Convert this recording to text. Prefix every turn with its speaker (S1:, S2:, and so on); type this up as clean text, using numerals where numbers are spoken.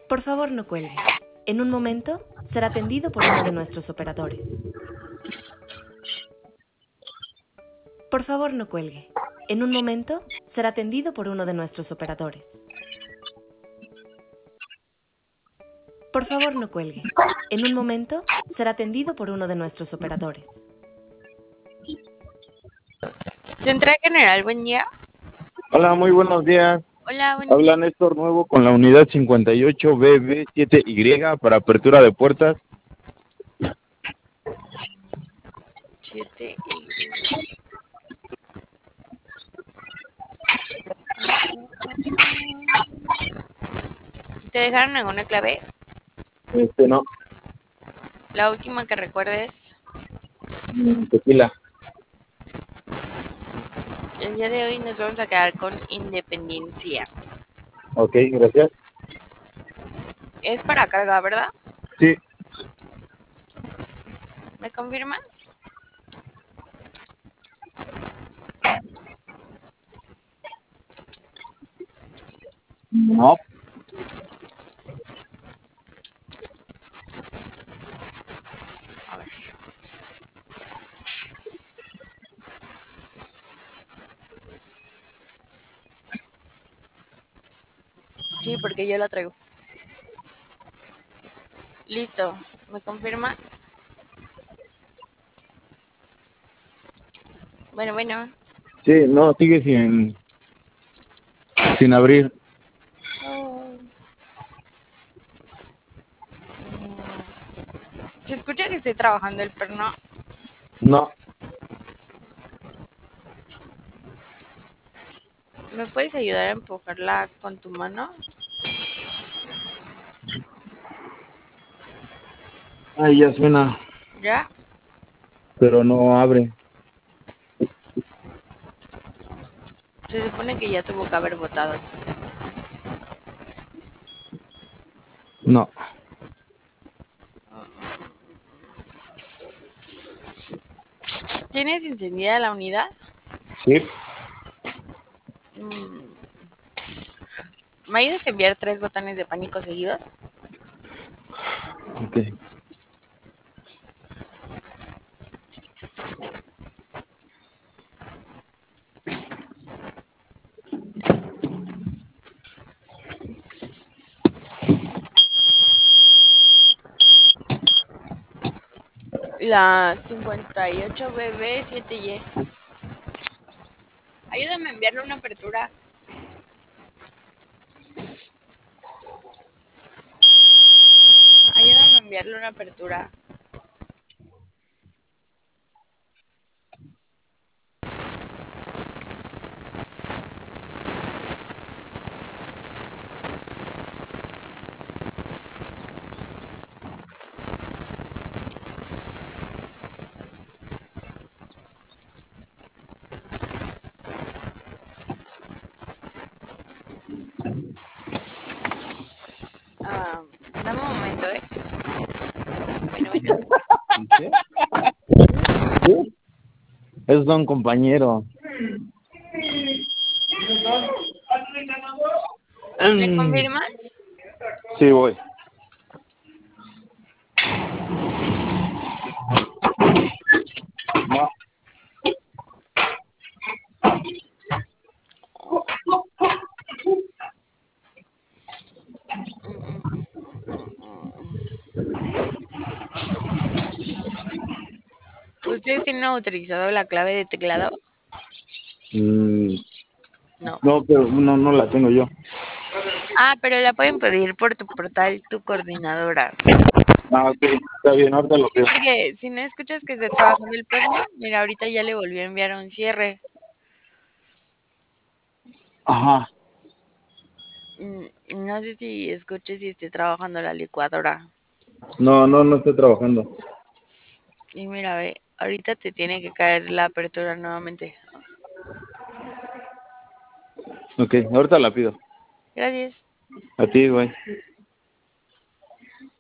S1: Por favor, no cuelgue. En un momento será atendido por uno de nuestros operadores. Por favor, no cuelgue. En un momento será atendido por uno de nuestros operadores. Por favor, no cuelgue. En un momento será atendido por uno de nuestros operadores.
S2: Central General, buen día.
S3: Hola, muy buenos días.
S2: Hola, buen
S3: Habla Néstor Nuevo con la unidad 58BB7Y para apertura de puertas.
S2: 7Y. ¿Te dejaron alguna clave?
S3: No,
S2: La última que recuerdes.
S3: tequila.
S2: El día de hoy nos vamos a quedar con Independencia.
S3: Ok, gracias.
S2: Es para carga, ¿verdad?
S3: Sí,
S2: ¿Me confirmas?
S3: no,
S2: A ver. Sí, porque yo la traigo. Listo. ¿Me confirmas? Bueno.
S3: sí, no, sigue sin abrir.
S2: Oh. ¿Se escucha que estoy trabajando el perno?
S3: No,
S2: ¿Me puedes ayudar a empujarla con tu mano?
S3: ahí ya suena,
S2: ¿Ya?
S3: pero no abre.
S2: Se supone que ya tuvo que haber votado.
S3: No,
S2: ¿Tienes encendida la unidad?
S3: sí,
S2: ¿Me ayudas a enviar 3 botones de pánico seguidos?
S3: ok.
S2: La 58BB7Y. Ayúdame a enviarle una apertura. Ayúdame a enviarle una apertura. Dame un momento, ¿eh? Bueno.
S3: ¿Sí? Es don compañero.
S2: ¿Me confirmas?
S3: Sí, voy. No,
S2: ¿Ustedes tienen autorizado la clave de teclado?
S3: mm,
S2: No.
S3: no, pero no la tengo yo.
S2: Pero la pueden pedir por tu portal, tu coordinadora.
S3: Ah, ok, está bien, ahorita lo pido.
S2: Porque si no escuchas que esté trabajando el perno, mira, ahorita ya le volví a enviar un cierre.
S3: Ajá,
S2: No sé si escuches si esté trabajando la licuadora.
S3: no estoy trabajando.
S2: Y mira, ve, ahorita te tiene que caer la apertura nuevamente.
S3: Ok, ahorita la pido.
S2: Gracias.
S3: A ti, güey.